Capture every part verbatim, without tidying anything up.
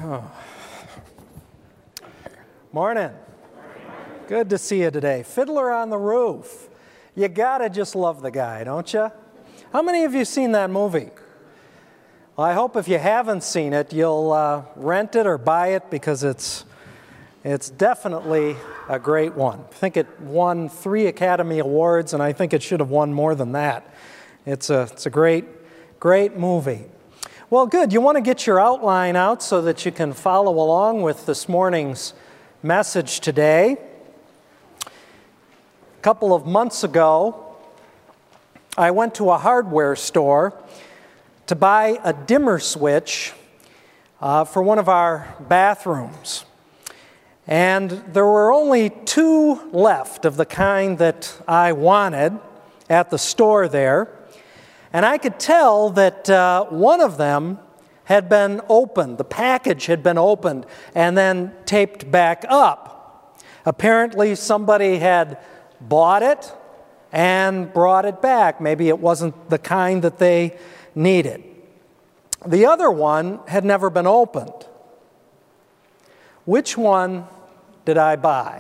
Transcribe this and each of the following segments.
Oh. Morning. Good to see you today. Fiddler on the Roof. You gotta just love the guy, don't you? How many of you seen that movie? Well, I hope if you haven't seen it, you'll uh, rent it or buy it because it's it's definitely a great one. I think it won three Academy Awards, and I think it should have won more than that. It's a it's a great great movie. Well, good. You want to get your outline out so that you can follow along with this morning's message today. A couple of months ago, I went to a hardware store to buy a dimmer switch uh, for one of our bathrooms. And there were only two left of the kind that I wanted at the store there. And I could tell that uh, one of them had been opened. The package had been opened and then taped back up. Apparently somebody had bought it and brought it back. Maybe it wasn't the kind that they needed. The other one had never been opened. Which one did I buy?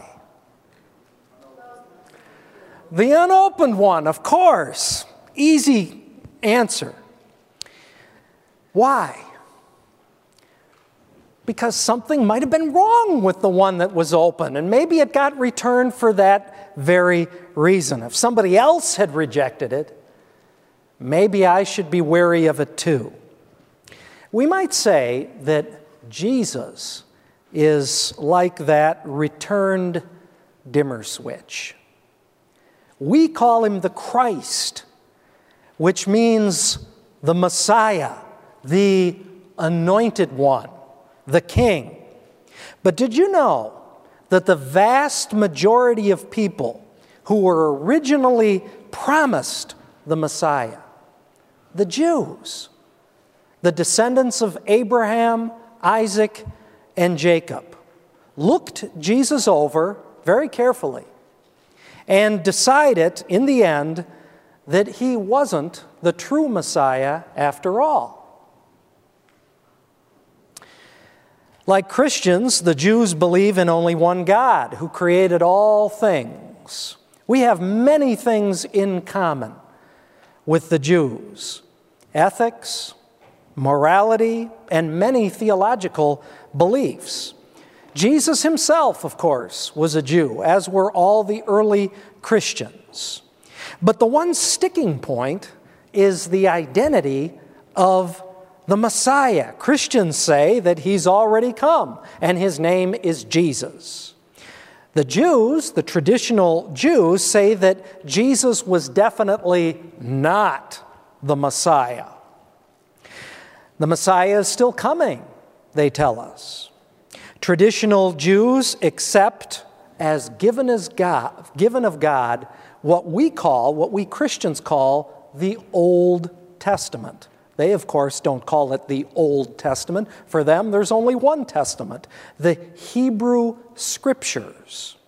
The unopened one, of course. Easy answer. Why? Because something might have been wrong with the one that was open, and maybe it got returned for that very reason. If somebody else had rejected it, maybe I should be wary of it too. We might say that Jesus is like that returned dimmer switch. We call him the Christ, which means the Messiah, the anointed one, the King. But did you know that the vast majority of people who were originally promised the Messiah, the Jews, the descendants of Abraham, Isaac, and Jacob, looked Jesus over very carefully and decided in the end that he wasn't the true Messiah after all. Like Christians, the Jews believe in only one God who created all things. We have many things in common with the Jews: ethics, morality, and many theological beliefs. Jesus himself, of course, was a Jew, as were all the early Christians. But the one sticking point is the identity of the Messiah. Christians say that he's already come, and his name is Jesus. The Jews, the traditional Jews, say that Jesus was definitely not the Messiah. The Messiah is still coming, they tell us. Traditional Jews accept as given as God, given of God, what we call, what we Christians call, the Old Testament. They, of course, don't call it the Old Testament. For them, there's only one Testament, the Hebrew Scriptures.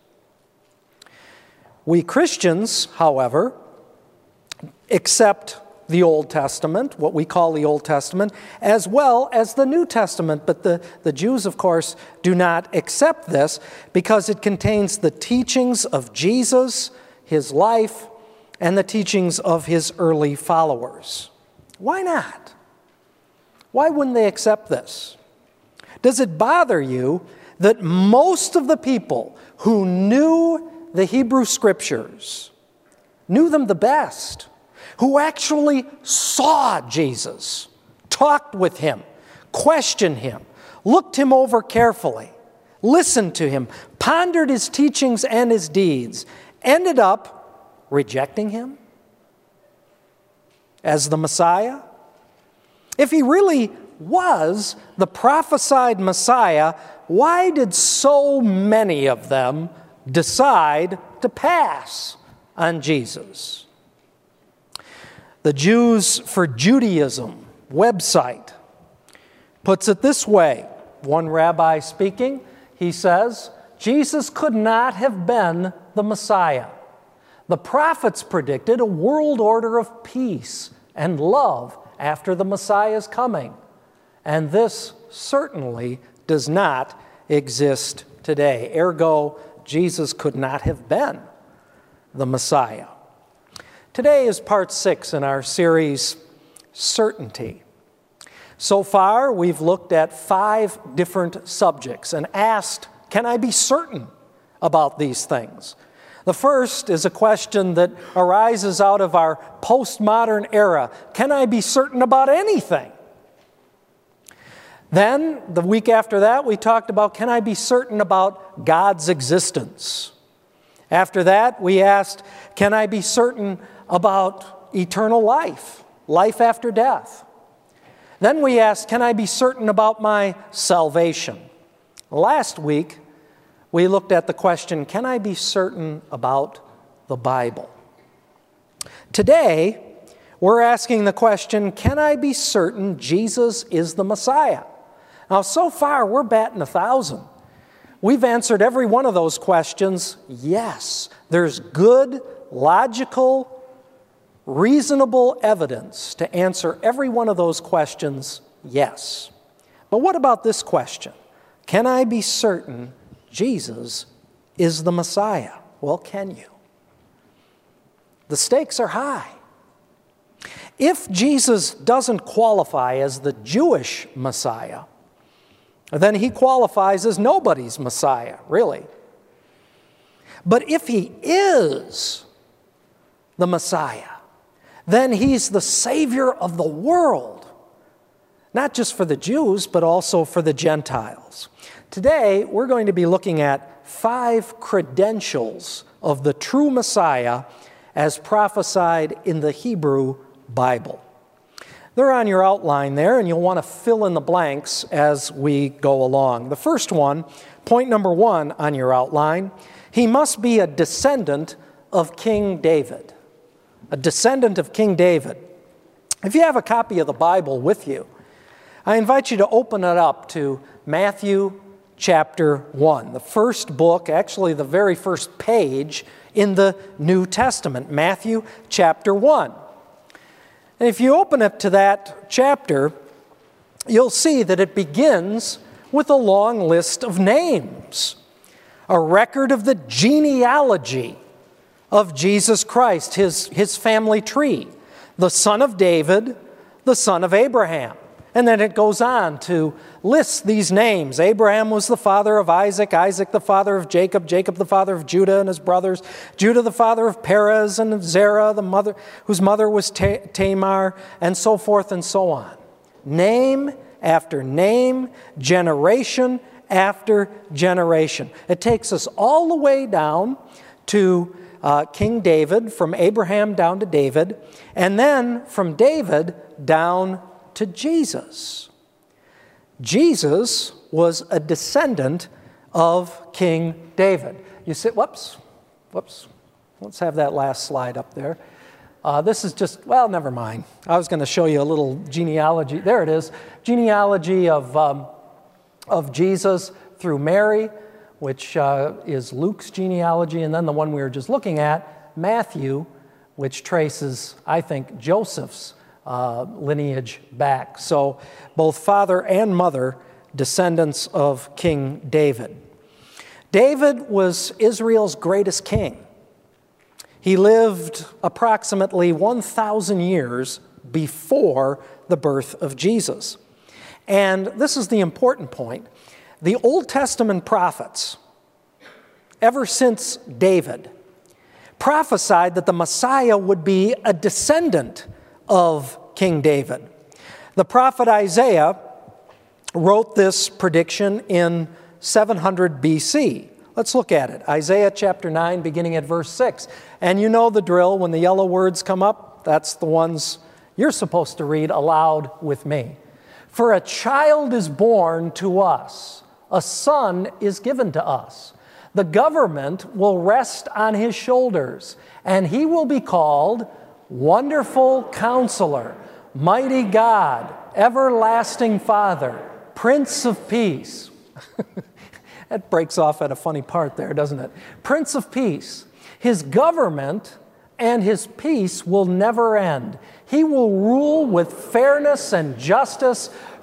We Christians, however, accept the Old Testament, what we call the Old Testament, as well as the New Testament. But the, the Jews, of course, do not accept this because it contains the teachings of Jesus, his life, and the teachings of his early followers. Why not? Why wouldn't they accept this? Does it bother you that most of the people who knew the Hebrew Scriptures, knew them the best, who actually saw Jesus, talked with him, questioned him, looked him over carefully, listened to him, pondered his teachings and his deeds, ended up rejecting him as the Messiah? If he really was the prophesied Messiah, why did so many of them decide to pass on Jesus? The Jews for Judaism website puts it this way. One rabbi speaking, he says, Jesus could not have been the Messiah. The prophets predicted a world order of peace and love after the Messiah's coming, and this certainly does not exist today. Ergo, Jesus could not have been the Messiah. Today is part six in our series, Certainty. So far, we've looked at five different subjects and asked, can I be certain about these things? The first is a question that arises out of our postmodern era. Can I be certain about anything? Then, the week after that, we talked about, can I be certain about God's existence? After that, we asked, can I be certain about eternal life, life after death? Then we asked, can I be certain about my salvation? Last week, we looked at the question, can I be certain about the Bible? Today, we're asking the question, can I be certain Jesus is the Messiah? Now, so far, we're batting a thousand. We've answered every one of those questions, yes. There's good, logical, reasonable evidence to answer every one of those questions, yes. But what about this question? Can I be certain Jesus is the Messiah? Well, can you? The stakes are high. If Jesus doesn't qualify as the Jewish Messiah, then he qualifies as nobody's Messiah, really. But if he is the Messiah, then he's the Savior of the world, not just for the Jews, but also for the Gentiles. Today, we're going to be looking at five credentials of the true Messiah as prophesied in the Hebrew Bible. They're on your outline there, and you'll want to fill in the blanks as we go along. The first one, point number one on your outline, he must be a descendant of King David. A descendant of King David. If you have a copy of the Bible with you, I invite you to open it up to Matthew chapter one, the first book, actually the very first page in the New Testament, Matthew chapter one. And if you open up to that chapter, you'll see that it begins with a long list of names, a record of the genealogy of Jesus Christ, his, his family tree, the son of David, the son of Abraham. And then it goes on to list these names. Abraham was the father of Isaac, Isaac the father of Jacob, Jacob the father of Judah and his brothers, Judah the father of Perez and of Zerah, the mother, whose mother was Tamar, and so forth and so on. Name after name, generation after generation. It takes us all the way down to uh, King David, from Abraham down to David, and then from David down to Jesus. Jesus was a descendant of King David. You see, whoops, whoops. Let's have that last slide up there. Uh, this is just, well, never mind. I was going to show you a little genealogy. There it is. Genealogy of, um, of Jesus through Mary, which uh, is Luke's genealogy, and then the one we were just looking at, Matthew, which traces, I think, Joseph's Uh, lineage back. So both father and mother, descendants of King David. David was Israel's greatest king. He lived approximately one thousand years before the birth of Jesus. And this is the important point. The Old Testament prophets, ever since David, prophesied that the Messiah would be a descendant of King David. The prophet Isaiah wrote this prediction in seven hundred B C. Let's look at it. Isaiah chapter nine, beginning at verse six. And you know the drill. When the yellow words come up, that's the ones you're supposed to read aloud with me. For a child is born to us, a son is given to us. The government will rest on his shoulders, and he will be called Wonderful Counselor, Mighty God, Everlasting Father, Prince of Peace. That breaks off at a funny part there, doesn't it? Prince of Peace. His government and his peace will never end. He will rule with fairness and justice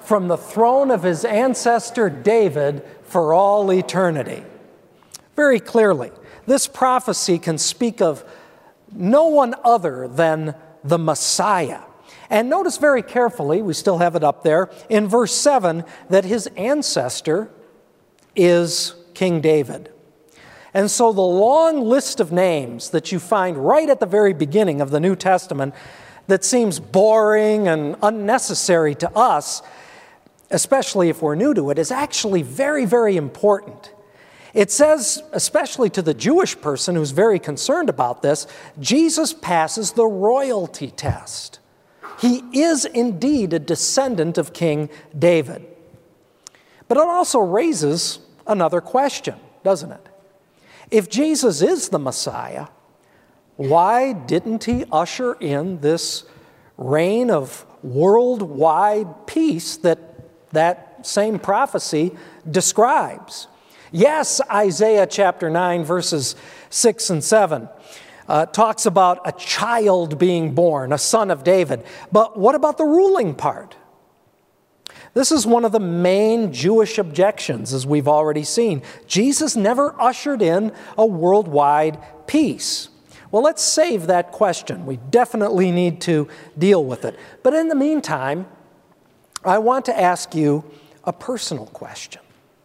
from the throne of his ancestor David for all eternity. Very clearly, this prophecy can speak of no one other than the Messiah. And notice very carefully, we still have it up there, in verse seven, that his ancestor is King David. And so the long list of names that you find right at the very beginning of the New Testament that seems boring and unnecessary to us, especially if we're new to it, is actually very, very important. It says, especially to the Jewish person who's very concerned about this, Jesus passes the royalty test. He is indeed a descendant of King David. But it also raises another question, doesn't it? If Jesus is the Messiah, why didn't he usher in this reign of worldwide peace that that same prophecy describes? Yes, Isaiah chapter nine, verses six and seven uh, talks about a child being born, a son of David. But what about the ruling part? This is one of the main Jewish objections, as we've already seen. Jesus never ushered in a worldwide peace. Well, let's save that question. We definitely need to deal with it. But in the meantime, I want to ask you a personal question.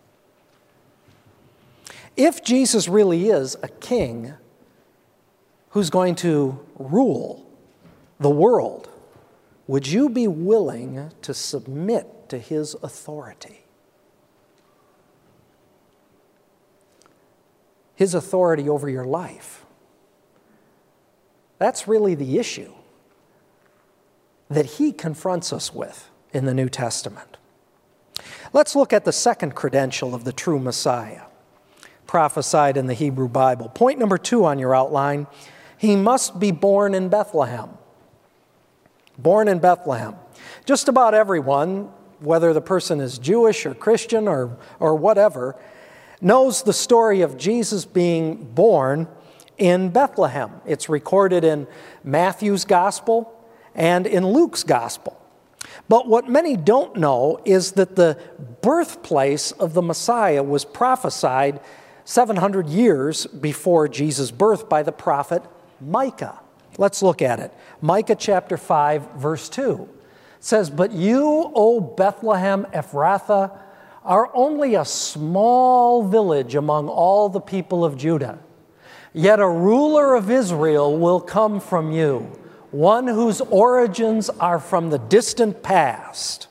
If Jesus really is a king who's going to rule the world, would you be willing to submit to his authority? His authority over your life. That's really the issue that he confronts us with in the New Testament. Let's look at the second credential of the true Messiah, prophesied in the Hebrew Bible. Point number two on your outline, he must be born in Bethlehem. Born in Bethlehem. Just about everyone, whether the person is Jewish or Christian or, or whatever, knows the story of Jesus being born in Bethlehem. It's recorded in Matthew's Gospel and in Luke's Gospel. But what many don't know is that the birthplace of the Messiah was prophesied seven hundred years before Jesus' birth by the prophet Micah. Let's look at it. Micah chapter five, verse two says, "But you, O Bethlehem Ephrathah, are only a small village among all the people of Judah. Yet a ruler of Israel will come from you, one whose origins are from the distant past."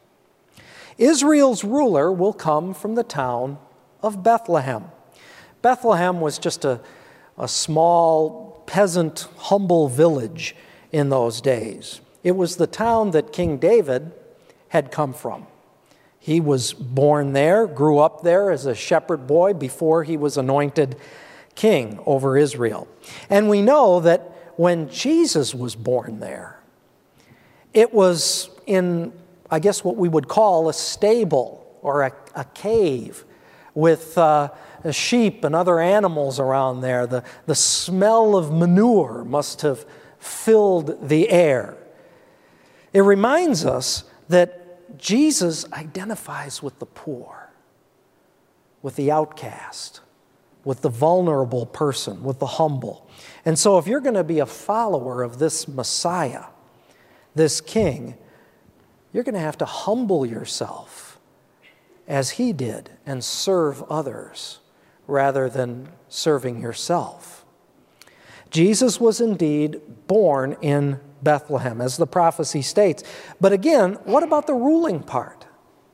Israel's ruler will come from the town of Bethlehem. Bethlehem was just a, a small, peasant, humble village in those days. It was the town that King David had come from. He was born there, grew up there as a shepherd boy before he was anointed king over Israel. And we know that when Jesus was born there, it was in, I guess, what we would call a stable or a, a cave with uh, sheep and other animals around there. The, the smell of manure must have filled the air. It reminds us that Jesus identifies with the poor, with the outcast, with the vulnerable person, with the humble. And so if you're going to be a follower of this Messiah, this King, you're going to have to humble yourself as he did and serve others rather than serving yourself. Jesus was indeed born in Bethlehem, as the prophecy states. But again, what about the ruling part?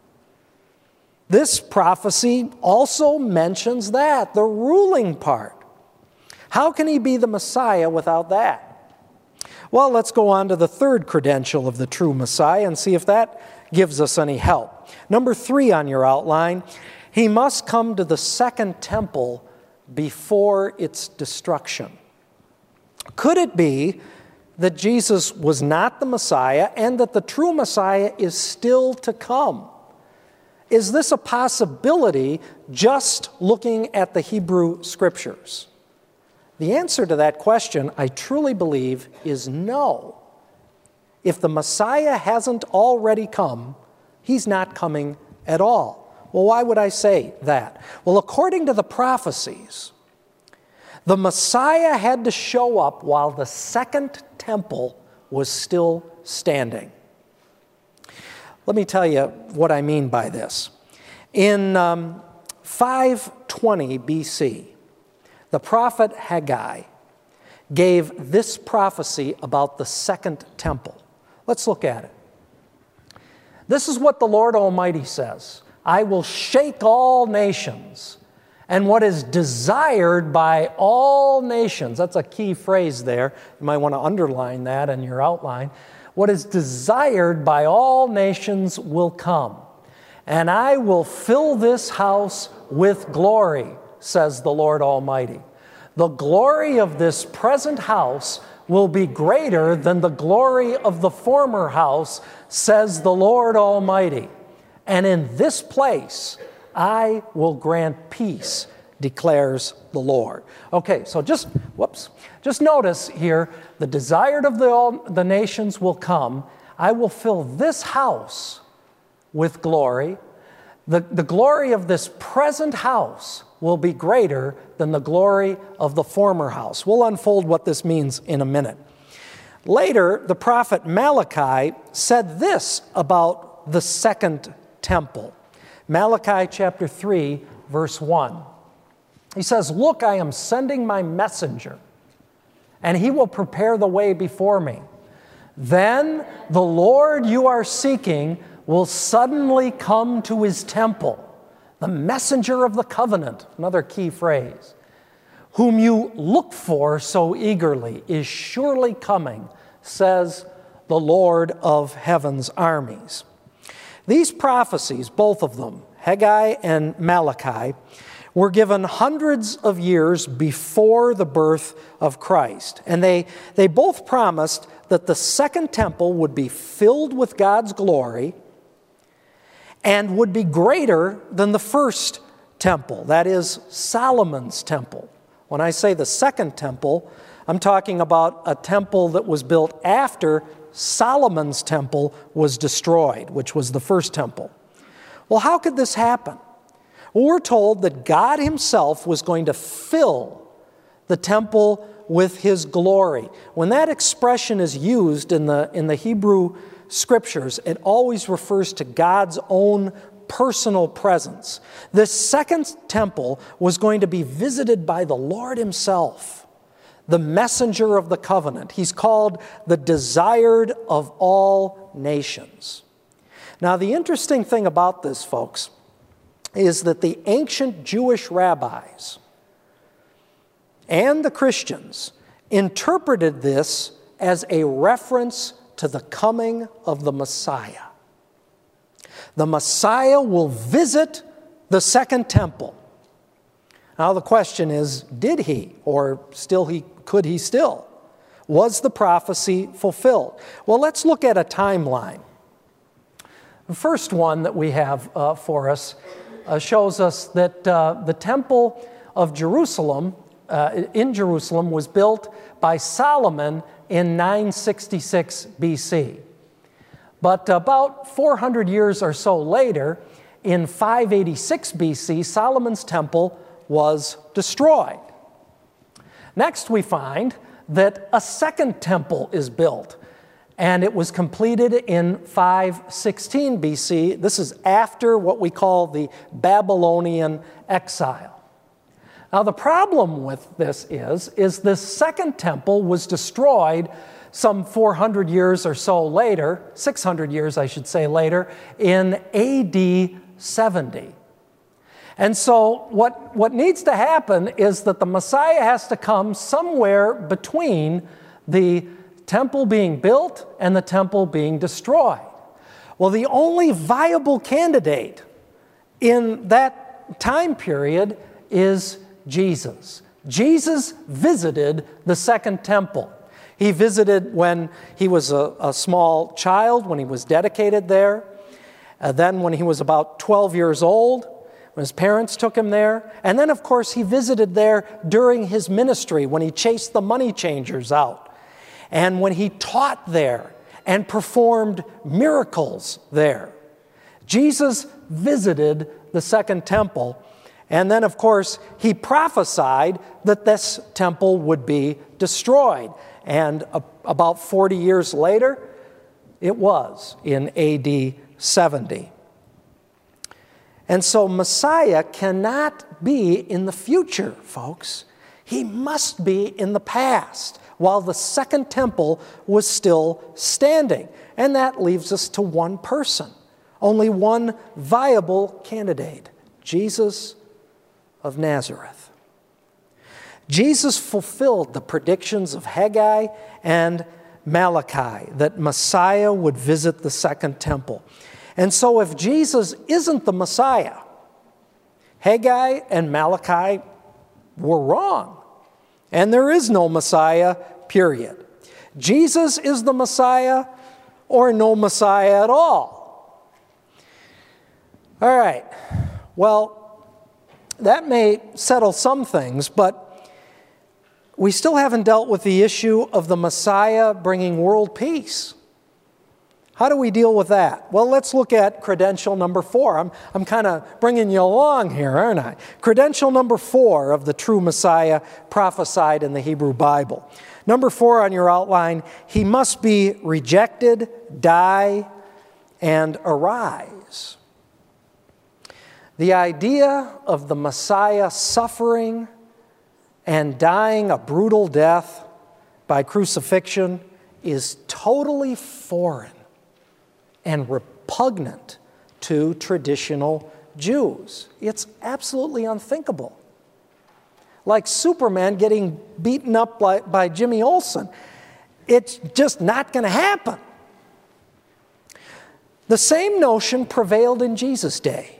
This prophecy also mentions that, the ruling part. How can he be the Messiah without that? Well, let's go on to the third credential of the true Messiah and see if that gives us any help. Number three on your outline, he must come to the second temple before its destruction. Could it be that Jesus was not the Messiah and that the true Messiah is still to come? Is this a possibility just looking at the Hebrew Scriptures? The answer to that question, I truly believe, is no. If the Messiah hasn't already come, He's not coming at all. Well, why would I say that? Well, according to the prophecies, the Messiah had to show up while the second temple was still standing. Let me tell you what I mean by this. In um, five twenty B C, the prophet Haggai gave this prophecy about the second temple. Let's look at it. This is what the Lord Almighty says. I will shake all nations, and what is desired by all nations, that's a key phrase there. You might want to underline that in your outline. What is desired by all nations will come, and I will fill this house with glory, says the Lord Almighty. The glory of this present house will be greater than the glory of the former house, says the Lord Almighty. And in this place I will grant peace, declares the Lord. Okay, so just, whoops, just notice here, the desired of the, all, the nations will come. I will fill this house with glory. The, the glory of this present house will be greater than the glory of the former house. We'll unfold what this means in a minute. Later, the prophet Malachi said this about the second temple. Malachi chapter three, verse one. He says, "Look, I am sending my messenger, and he will prepare the way before me. Then the Lord you are seeking will suddenly come to his temple. The messenger of the covenant," another key phrase, "whom you look for so eagerly is surely coming, says the Lord of heaven's armies." These prophecies, both of them, Haggai and Malachi, were given hundreds of years before the birth of Christ. And they, they both promised that the second temple would be filled with God's glory and would be greater than the first temple, that is, Solomon's temple. When I say the second temple, I'm talking about a temple that was built after Solomon's temple was destroyed, which was the first temple. Well, how could this happen? Well, we're told that God himself was going to fill the temple with his glory. When that expression is used in the, in the Hebrew Scriptures, it always refers to God's own personal presence. This second temple was going to be visited by the Lord himself, the messenger of the covenant. He's called the desired of all nations. Now, the interesting thing about this, folks, is that the ancient Jewish rabbis and the Christians interpreted this as a reference to the coming of the Messiah. The Messiah will visit the second temple. Now the question is, did he, or still he could he still? Was the prophecy fulfilled? Well, let's look at a timeline. The first one that we have uh, for us uh, shows us that uh, the temple of Jerusalem, uh, in Jerusalem, was built by Solomon in nine sixty-six B C. But about four hundred years or so later, in five eighty-six B C, Solomon's temple was destroyed. Next, we find that a second temple is built, and it was completed in five sixteen B C. This is after what we call the Babylonian exile. Now, the problem with this is, is this second temple was destroyed some four hundred years or so later, six hundred years, I should say, later, in A D seventy. And so what, what needs to happen is that the Messiah has to come somewhere between the temple being built and the temple being destroyed. Well, the only viable candidate in that time period is Jesus. Jesus visited the second temple. He visited when he was a, a small child, when he was dedicated there. Uh, then when he was about twelve years old, when his parents took him there. And then, of course, he visited there during his ministry when he chased the money changers out. And when he taught there and performed miracles there. Jesus visited the second temple, and then, of course, he prophesied that this temple would be destroyed. And a, about forty years later, it was in A D seventy. And so Messiah cannot be in the future, folks. He must be in the past, while the second temple was still standing. And that leaves us to one person, only one viable candidate, Jesus of Nazareth. Jesus fulfilled the predictions of Haggai and Malachi that Messiah would visit the second temple. And so if Jesus isn't the Messiah, Haggai and Malachi were wrong. And there is no Messiah, period. Jesus is the Messiah or no Messiah at all. All right. Well, that may settle some things, but we still haven't dealt with the issue of the Messiah bringing world peace. How do we deal with that? Well, let's look at credential number four. I'm, I'm kind of bringing you along here, aren't I? Credential number four of the true Messiah prophesied in the Hebrew Bible. Number four on your outline, he must be rejected, die, and arise. The idea of the Messiah suffering and dying a brutal death by crucifixion is totally foreign and repugnant to traditional Jews. It's absolutely unthinkable. Like Superman getting beaten up by, by Jimmy Olsen. It's just not going to happen. The same notion prevailed in Jesus' day.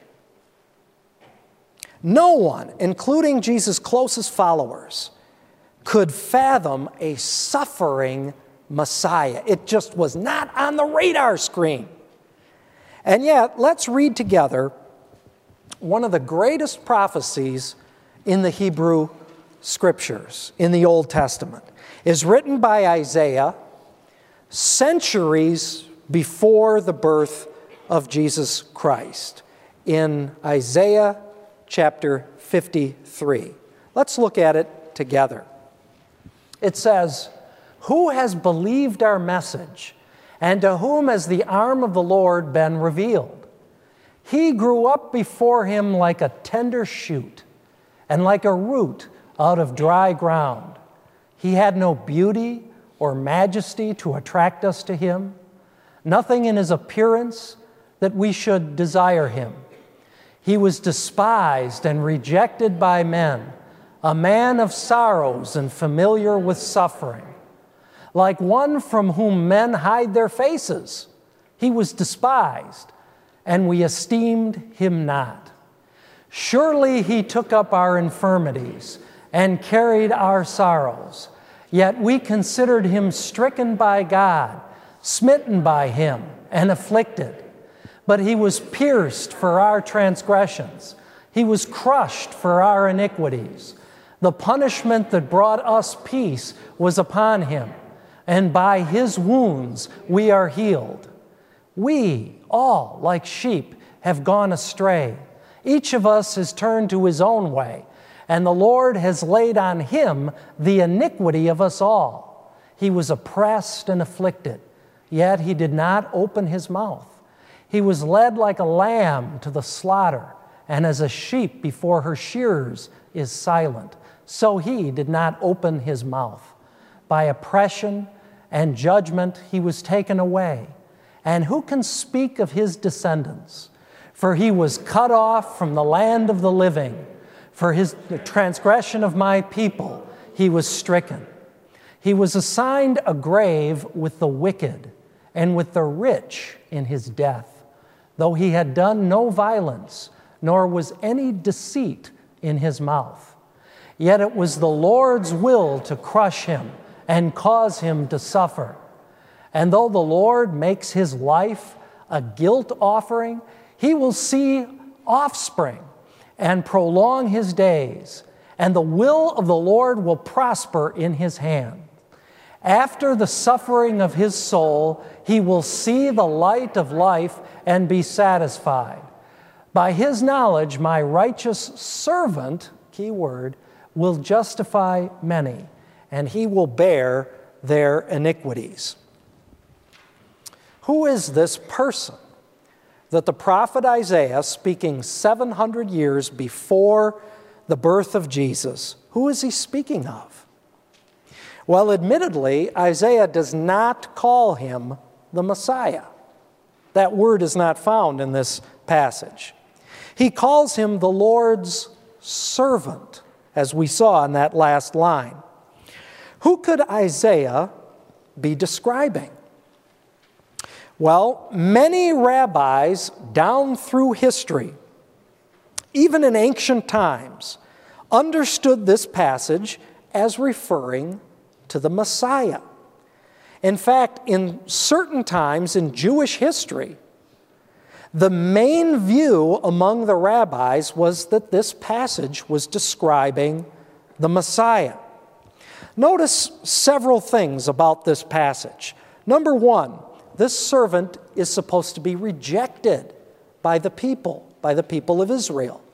No one, including Jesus' closest followers, could fathom a suffering Messiah. It just was not on the radar screen. And yet, let's read together one of the greatest prophecies in the Hebrew Scriptures, in the Old Testament. Is written by Isaiah centuries before the birth of Jesus Christ, in Isaiah chapter fifty-three. Let's look at it together. It says, "Who has believed our message, and to whom has the arm of the Lord been revealed? He grew up before him like a tender shoot, and like a root out of dry ground. He had no beauty or majesty to attract us to him, nothing in his appearance that we should desire him. He was despised and rejected by men, a man of sorrows and familiar with suffering. Like one from whom men hide their faces, he was despised, and we esteemed him not. Surely he took up our infirmities and carried our sorrows. Yet we considered him stricken by God, smitten by him, and afflicted. But he was pierced for our transgressions. He was crushed for our iniquities. The punishment that brought us peace was upon him, and by his wounds we are healed. We all, like sheep, have gone astray. Each of us has turned to his own way, and the Lord has laid on him the iniquity of us all. He was oppressed and afflicted, yet he did not open his mouth. He was led like a lamb to the slaughter, and as a sheep before her shearers is silent, so he did not open his mouth. By oppression and judgment he was taken away. And who can speak of his descendants? For he was cut off from the land of the living. For his the transgression of my people he was stricken. He was assigned a grave with the wicked and with the rich in his death, though he had done no violence, nor was any deceit in his mouth. Yet it was the Lord's will to crush him and cause him to suffer. And though the Lord makes his life a guilt offering, he will see offspring and prolong his days, and the will of the Lord will prosper in his hand. After the suffering of his soul, he will see the light of life and be satisfied. By his knowledge, my righteous servant, key word, will justify many, and he will bear their iniquities. Who is this person that the prophet Isaiah, speaking seven hundred years before the birth of Jesus, who is he speaking of? Well, admittedly, Isaiah does not call him the Messiah. That word is not found in this passage. He calls him the Lord's servant, as we saw in that last line. Who could Isaiah be describing? Well, many rabbis down through history, even in ancient times, understood this passage as referring to the Messiah. In fact, in certain times in Jewish history, the main view among the rabbis was that this passage was describing the Messiah. Notice several things about this passage. Number one, this servant is supposed to be rejected by the people, by the people of Israel.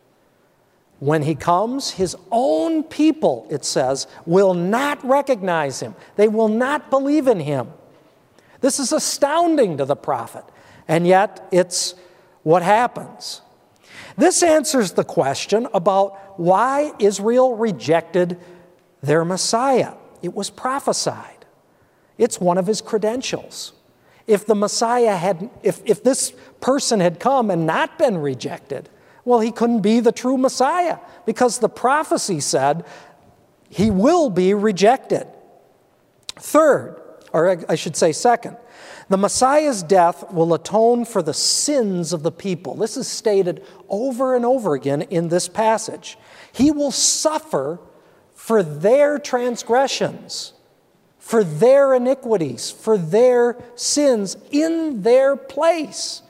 When he comes, his own people, it says, will not recognize him. They will not believe in him. This is astounding to the prophet, and yet it's what happens. This answers the question about why Israel rejected their Messiah. It was prophesied. It's one of his credentials. If the Messiah had, if, if this person had come and not been rejected, well, he couldn't be the true Messiah because the prophecy said he will be rejected. Third, or I should say second, the Messiah's death will atone for the sins of the people. This is stated over and over again in this passage. He will suffer for their transgressions, for their iniquities, for their sins in their place.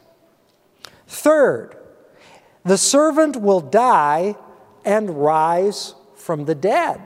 Third, the servant will die and rise from the dead.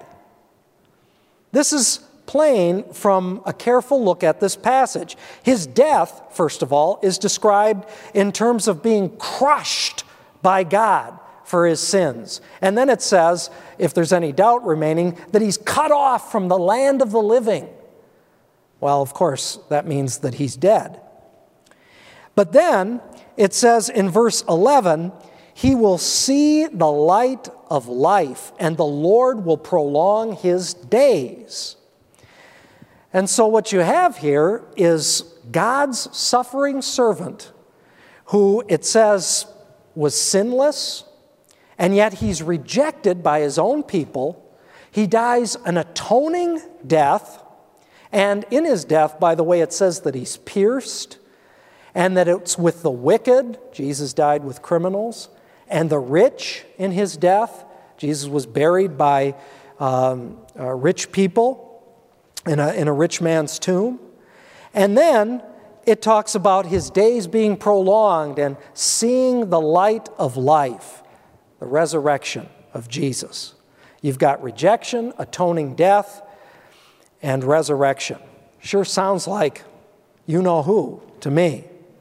This is plain from a careful look at this passage. His death, first of all, is described in terms of being crushed by God for his sins. And then it says, if there's any doubt remaining, that he's cut off from the land of the living. Well, of course, that means that he's dead. But then it says in verse eleven, he will see the light of life, and the Lord will prolong his days. And so what you have here is God's suffering servant who, it says, was sinless, and yet he's rejected by his own people. He dies an atoning death, and in his death, by the way, it says that he's pierced, and that it's with the wicked. Jesus died with criminals. And the rich in his death. Jesus was buried by um, uh, rich people in a, in a rich man's tomb. And then it talks about his days being prolonged and seeing the light of life, the resurrection of Jesus. You've got rejection, atoning death, and resurrection. Sure sounds like you know who to me.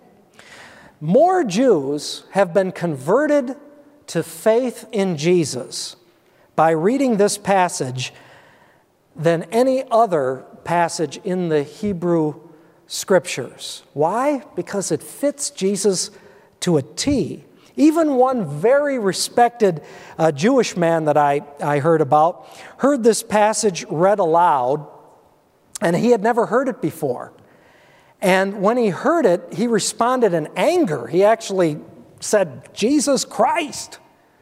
More Jews have been converted to faith in Jesus by reading this passage than any other passage in the Hebrew Scriptures. Why? Because it fits Jesus to a T. Even one very respected uh, Jewish man that I, I heard about heard this passage read aloud, and he had never heard it before. And when he heard it, he responded in anger. He actually said, Jesus Christ.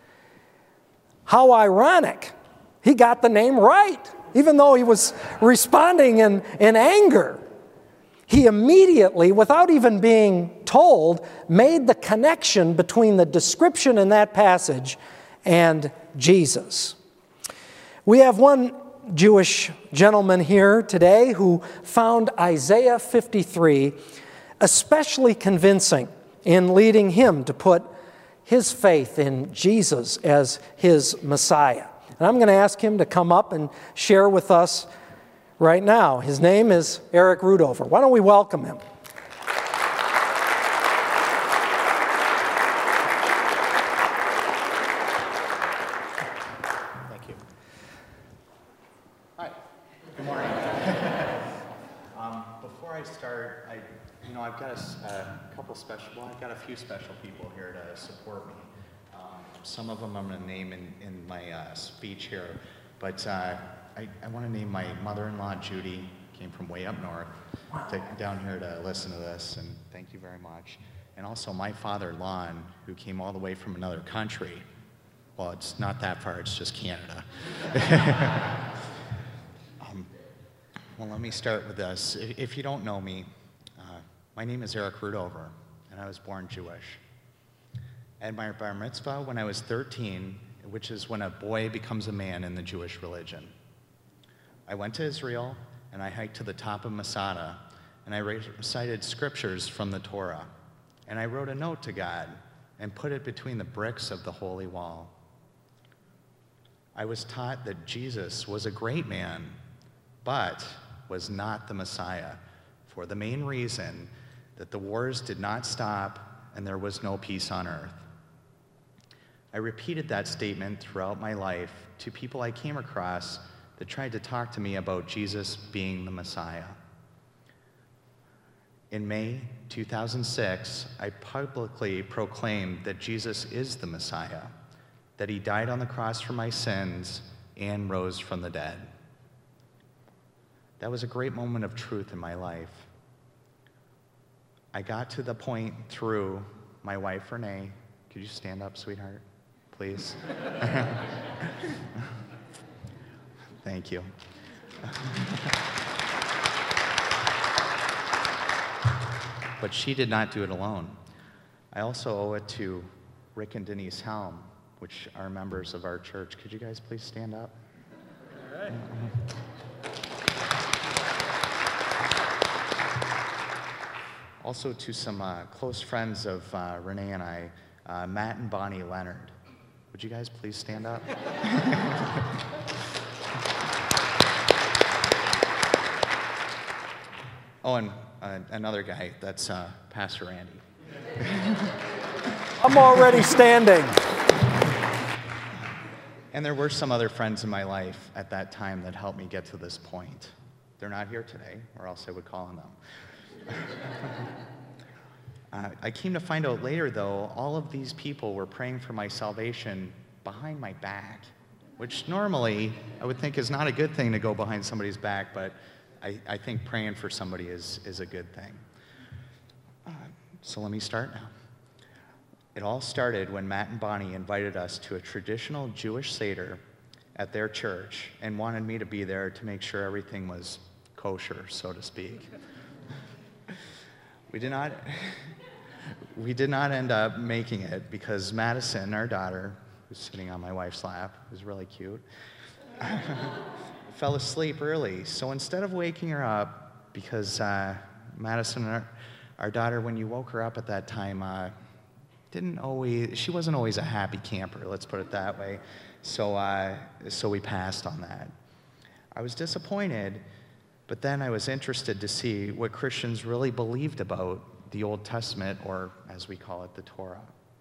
How ironic. He got the name right, even though he was responding in, in anger. He immediately, without even being told, made the connection between the description in that passage and Jesus. We have one Jewish gentleman here today who found Isaiah fifty-three especially convincing in leading him to put his faith in Jesus as his Messiah. And I'm going to ask him to come up and share with us right now. His name is Eric Rudover. Why don't we welcome him? Thank you. Hi. Good morning. um, before I start, I, you know, I've got a, a couple special, well, I've got a few special people here to support me. Um, some of them I'm going to name in, in my uh, speech here, but uh, I, I want to name my mother-in-law, Judy, came from way up north, wow. to, down here to listen to this, and thank you very much. And also my father, Lon, who came all the way from another country. Well, it's not that far, it's just Canada. um, well, let me start with this. If, if you don't know me, uh, my name is Eric Rudover, and I was born Jewish. At my bar mitzvah when I was thirteen, which is when a boy becomes a man in the Jewish religion, I went to Israel, and I hiked to the top of Masada, and I recited scriptures from the Torah. And I wrote a note to God and put it between the bricks of the holy wall. I was taught that Jesus was a great man, but was not the Messiah, for the main reason that the wars did not stop and there was no peace on earth. I repeated that statement throughout my life to people I came across that tried to talk to me about Jesus being the Messiah. In May two thousand six, I publicly proclaimed that Jesus is the Messiah, that he died on the cross for my sins and rose from the dead. That was a great moment of truth in my life. I got to the point through my wife, Renee. Could you stand up, sweetheart, please? Thank you. But she did not do it alone. I also owe it to Rick and Denise Helm, which are members of our church. Could you guys please stand up? All right. Also to some uh, close friends of uh, Renee and I, uh, Matt and Bonnie Leonard. Would you guys please stand up? Oh, and uh, another guy, that's uh, Pastor Andy. I'm already standing. And there were some other friends in my life at that time that helped me get to this point. They're not here today, or else I would call on them. uh, I came to find out later, though, all of these people were praying for my salvation behind my back, which normally I would think is not a good thing to go behind somebody's back, but I, I think praying for somebody is, is a good thing. Uh, so let me start now. It all started when Matt and Bonnie invited us to a traditional Jewish Seder at their church and wanted me to be there to make sure everything was kosher, so to speak. We did not, we did not end up making it because Madison, our daughter, who's sitting on my wife's lap, who's really cute, fell asleep early. So instead of waking her up, because uh, Madison, our, our daughter, when you woke her up at that time, uh, didn't always, she wasn't always a happy camper, let's put it that way. So, uh, so we passed on that. I was disappointed, but then I was interested to see what Christians really believed about the Old Testament, or as we call it, the Torah.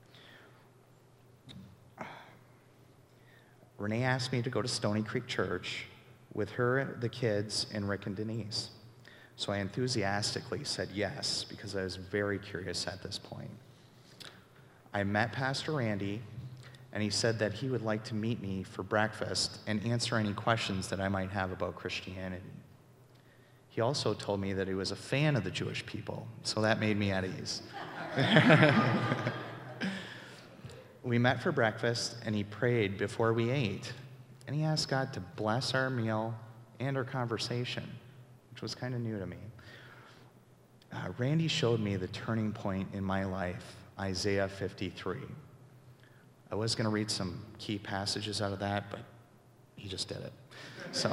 Renee asked me to go to Stony Creek Church with her, the kids, and Rick and Denise. So I enthusiastically said yes, because I was very curious at this point. I met Pastor Randy, and he said that he would like to meet me for breakfast and answer any questions that I might have about Christianity. He also told me that he was a fan of the Jewish people, so that made me at ease. We met for breakfast, and he prayed before we ate. And he asked God to bless our meal and our conversation, which was kind of new to me. Uh, Randy showed me the turning point in my life, Isaiah fifty-three. I was going to read some key passages out of that, but he just did it. So,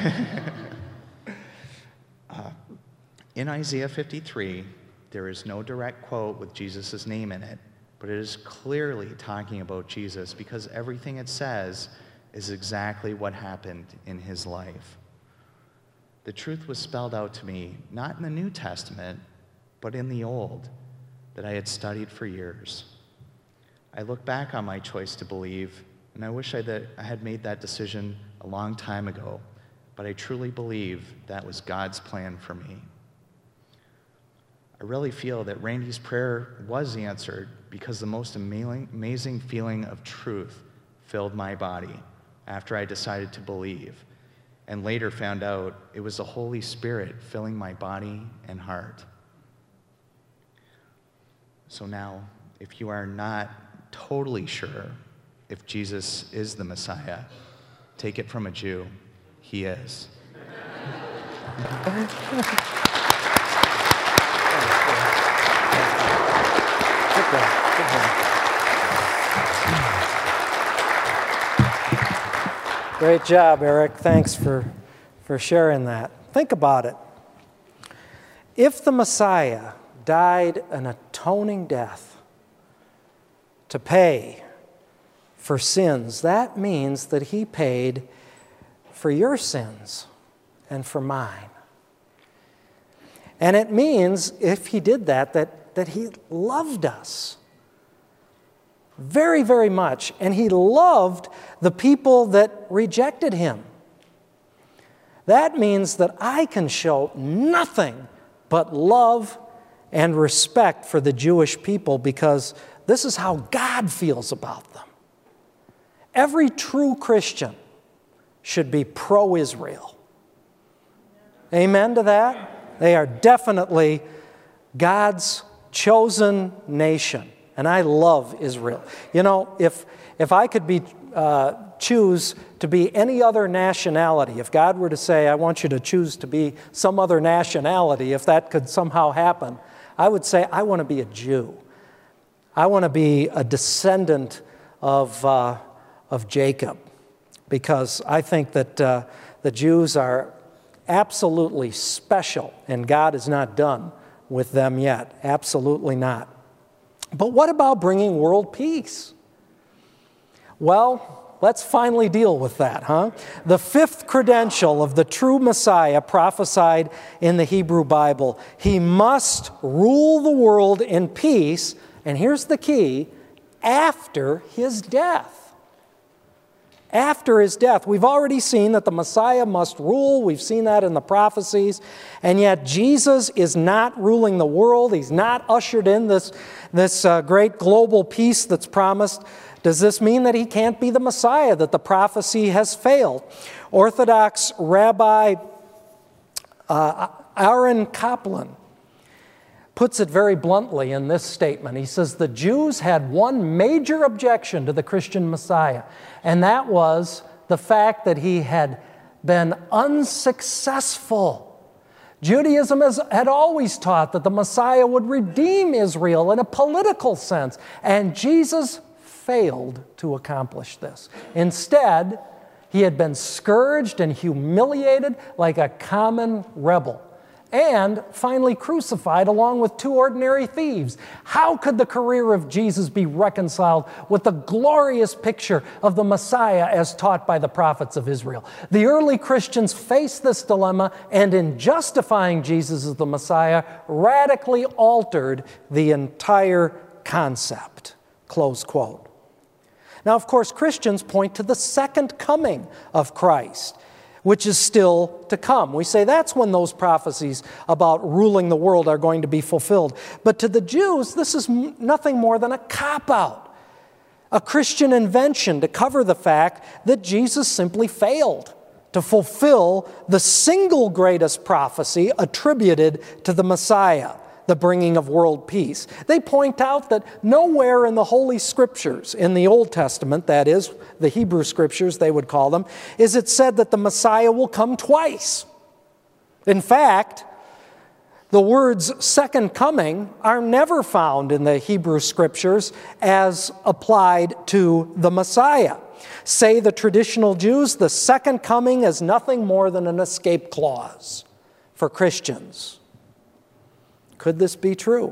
uh, in Isaiah fifty-three, there is no direct quote with Jesus' name in it, but it is clearly talking about Jesus because everything it says is exactly what happened in his life. the truth was spelled out to me, not in the New Testament, but in the Old, that I had studied for years. I look back on my choice to believe, and I wish I, that I had made that decision a long time ago, but I truly believe that was God's plan for me. I really feel that Randy's prayer was answered because the most amazing, amazing feeling of truth filled my body after I decided to believe, and later found out it was the Holy Spirit filling my body and heart. So now, if you are not totally sure if Jesus is the Messiah, take it from a Jew, he is. Great job, Eric. Thanks for, for sharing that. Think about it. If the Messiah died an atoning death to pay for sins, that means that he paid for your sins and for mine. And it means, if he did that, that, that he loved us very, very much, and he loved the people that rejected him. That means that I can show nothing but love and respect for the Jewish people because this is how God feels about them. Every true Christian should be pro-Israel. Amen to that? They are definitely God's chosen nation. And I love Israel. You know, if if I could be uh, choose to be any other nationality, if God were to say, I want you to choose to be some other nationality, if that could somehow happen, I would say, I want to be a Jew. I want to be a descendant of, uh, of Jacob, because I think that uh, the Jews are absolutely special, and God is not done with them yet. Absolutely not. But what about bringing world peace? Well, let's finally deal with that, huh? The fifth credential of the true Messiah prophesied in the Hebrew Bible. He must rule the world in peace, and here's the key, after his death. After his death. We've already seen that the Messiah must rule. We've seen that in the prophecies. And yet Jesus is not ruling the world. He's not ushered in this, this uh, great global peace that's promised. Does this mean that he can't be the Messiah, that the prophecy has failed? Orthodox Rabbi uh, Aaron Kaplan puts it very bluntly in this statement. He says, the Jews had one major objection to the Christian Messiah, and that was the fact that he had been unsuccessful. Judaism has, had always taught that the Messiah would redeem Israel in a political sense, and Jesus failed to accomplish this. Instead, he had been scourged and humiliated like a common rebel, and finally crucified along with two ordinary thieves. How could the career of Jesus be reconciled with the glorious picture of the Messiah as taught by the prophets of Israel? The early Christians faced this dilemma, and in justifying Jesus as the Messiah, radically altered the entire concept. Close quote. Now, of course, Christians point to the second coming of Christ, which is still to come. We say that's when those prophecies about ruling the world are going to be fulfilled. But to the Jews, this is nothing more than a cop-out, a Christian invention to cover the fact that Jesus simply failed to fulfill the single greatest prophecy attributed to the Messiah, the bringing of world peace. They point out that nowhere in the Holy Scriptures, in the Old Testament, that is, the Hebrew Scriptures they would call them, is it said that the Messiah will come twice. In fact, the words second coming are never found in the Hebrew Scriptures as applied to the Messiah. Say the traditional Jews, the second coming is nothing more than an escape clause for Christians. Could this be true?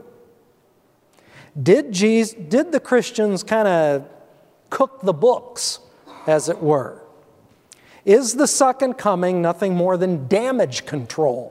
Did Jesus, did the Christians kind of cook the books, as it were? Is the second coming nothing more than damage control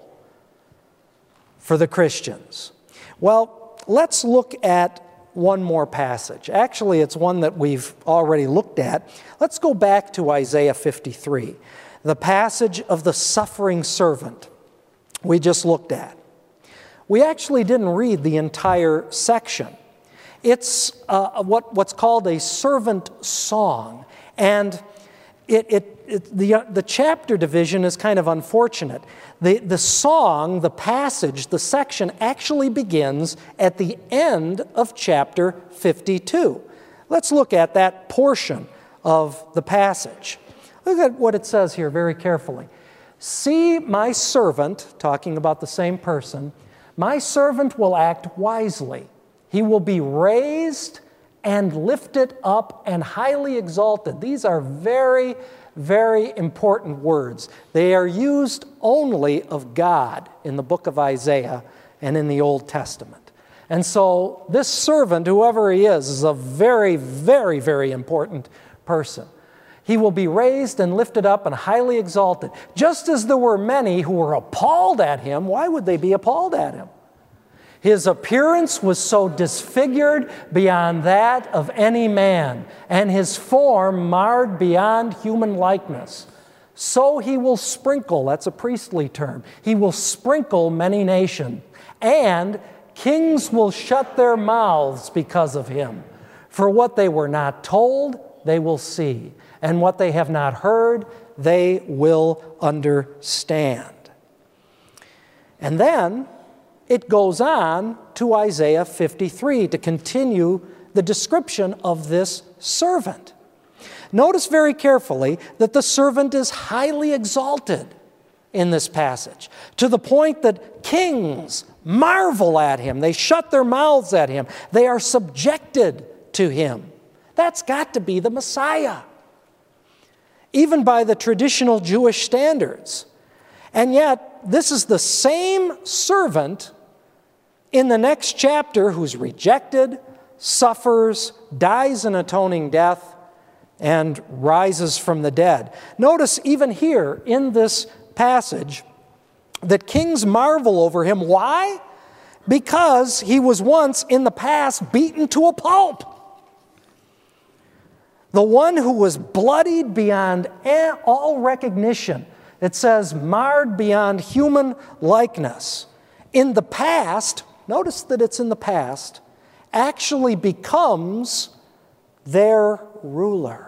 for the Christians? Well, let's look at one more passage. Actually, it's one that we've already looked at. Let's go back to Isaiah fifty-three, the passage of the suffering servant we just looked at. We actually didn't read the entire section. It's uh, what, what's called a servant song, and it, it, it, the, uh, the chapter division is kind of unfortunate. The, the song, the passage, the section actually begins at the end of chapter fifty-two. Let's look at that portion of the passage. Look at what it says here very carefully. See, my servant, talking about the same person, my servant will act wisely. He will be raised and lifted up and highly exalted. These are very, very important words. They are used only of God in the book of Isaiah and in the Old Testament. And so this servant, whoever he is, is a very, very, very important person. He will be raised and lifted up and highly exalted. Just as there were many who were appalled at him, why would they be appalled at him? His appearance was so disfigured beyond that of any man, and his form marred beyond human likeness. So he will sprinkle, that's a priestly term, he will sprinkle many nations, and kings will shut their mouths because of him. For what they were not told, they will see, and what they have not heard, they will understand. And then it goes on to Isaiah fifty-three to continue the description of this servant. Notice very carefully that the servant is highly exalted in this passage, to the point that kings marvel at him. They shut their mouths at him. They are subjected to him. That's got to be the Messiah, even by the traditional Jewish standards. And yet, this is the same servant in the next chapter who's rejected, suffers, dies an atoning death, and rises from the dead. Notice even here in this passage that kings marvel over him. Why? Because he was once in the past beaten to a pulp. The one who was bloodied beyond all recognition. It says marred beyond human likeness. In the past, notice that it's in the past, actually becomes their ruler.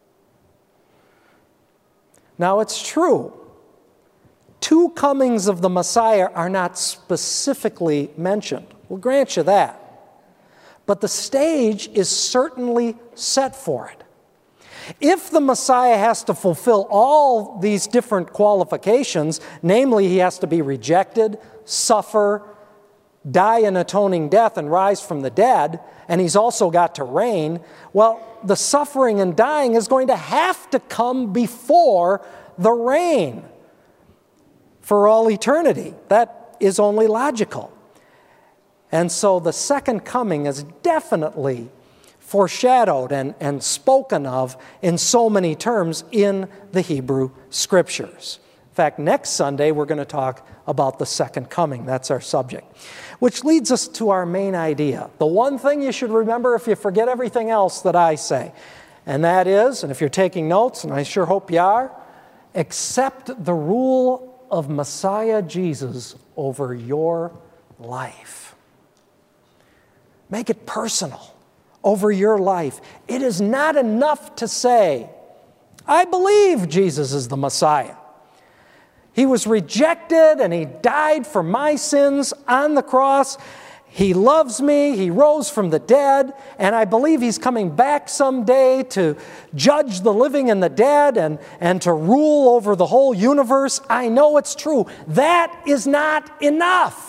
Now it's true, two comings of the Messiah are not specifically mentioned. We'll grant you that. But the stage is certainly set for it. If the Messiah has to fulfill all these different qualifications, namely he has to be rejected, suffer, die an atoning death, and rise from the dead, and he's also got to reign, well, the suffering and dying is going to have to come before the reign for all eternity. That is only logical. And so the second coming is definitely foreshadowed and, and spoken of in so many terms in the Hebrew Scriptures. In fact, next Sunday we're going to talk about the second coming. That's our subject. Which leads us to our main idea. The one thing you should remember if you forget everything else that I say, and that is, and if you're taking notes, and I sure hope you are, accept the rule of Messiah Jesus over your life. Make it personal over your life. It is not enough to say, I believe Jesus is the Messiah. He was rejected and he died for my sins on the cross. He loves me. He rose from the dead. And I believe he's coming back someday to judge the living and the dead and, and to rule over the whole universe. I know it's true. That is not enough.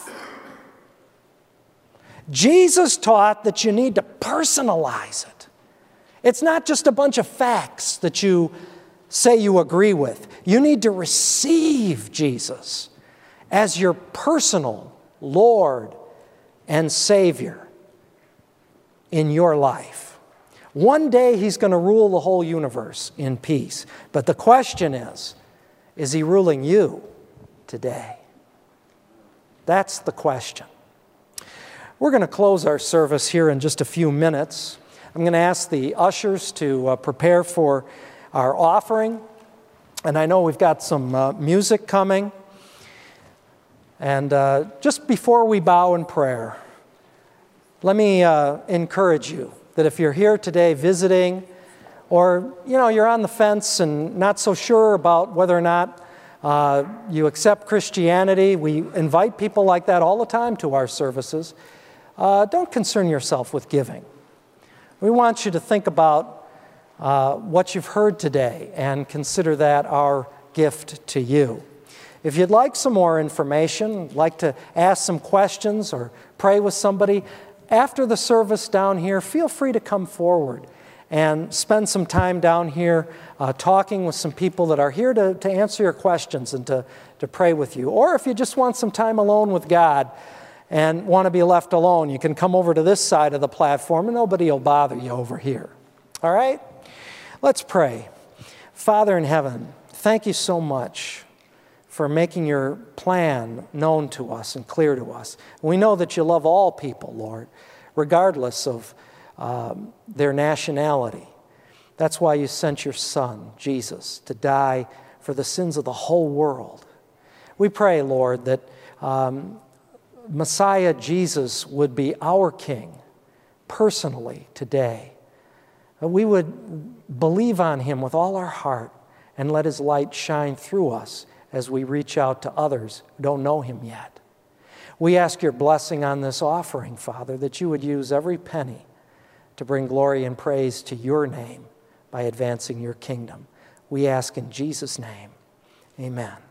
Jesus taught that you need to personalize it. It's not just a bunch of facts that you say you agree with. You need to receive Jesus as your personal Lord and Savior in your life. One day he's going to rule the whole universe in peace. But the question is, is he ruling you today? That's the question. We're going to close our service here in just a few minutes. I'm going to ask the ushers to uh, prepare for our offering. And I know we've got some uh, music coming. And uh, just before we bow in prayer, let me uh, encourage you that if you're here today visiting, or you know you're on the fence and not so sure about whether or not uh, you accept Christianity, we invite people like that all the time to our services. Uh, don't concern yourself with giving. We want you to think about uh, what you've heard today and consider that our gift to you. If you'd like some more information, like to ask some questions or pray with somebody, after the service down here, feel free to come forward and spend some time down here uh, talking with some people that are here to, to answer your questions and to, to pray with you. Or if you just want some time alone with God and want to be left alone, you can come over to this side of the platform and nobody will bother you over here. All right? Let's pray. Father in heaven, thank you so much for making your plan known to us and clear to us. We know that you love all people, Lord, regardless of um, their nationality. That's why you sent your Son, Jesus, to die for the sins of the whole world. We pray, Lord, that um, Messiah Jesus would be our King personally today. That we would believe on him with all our heart and let his light shine through us as we reach out to others who don't know him yet. We ask your blessing on this offering, Father, that you would use every penny to bring glory and praise to your name by advancing your kingdom. We ask in Jesus' name, amen.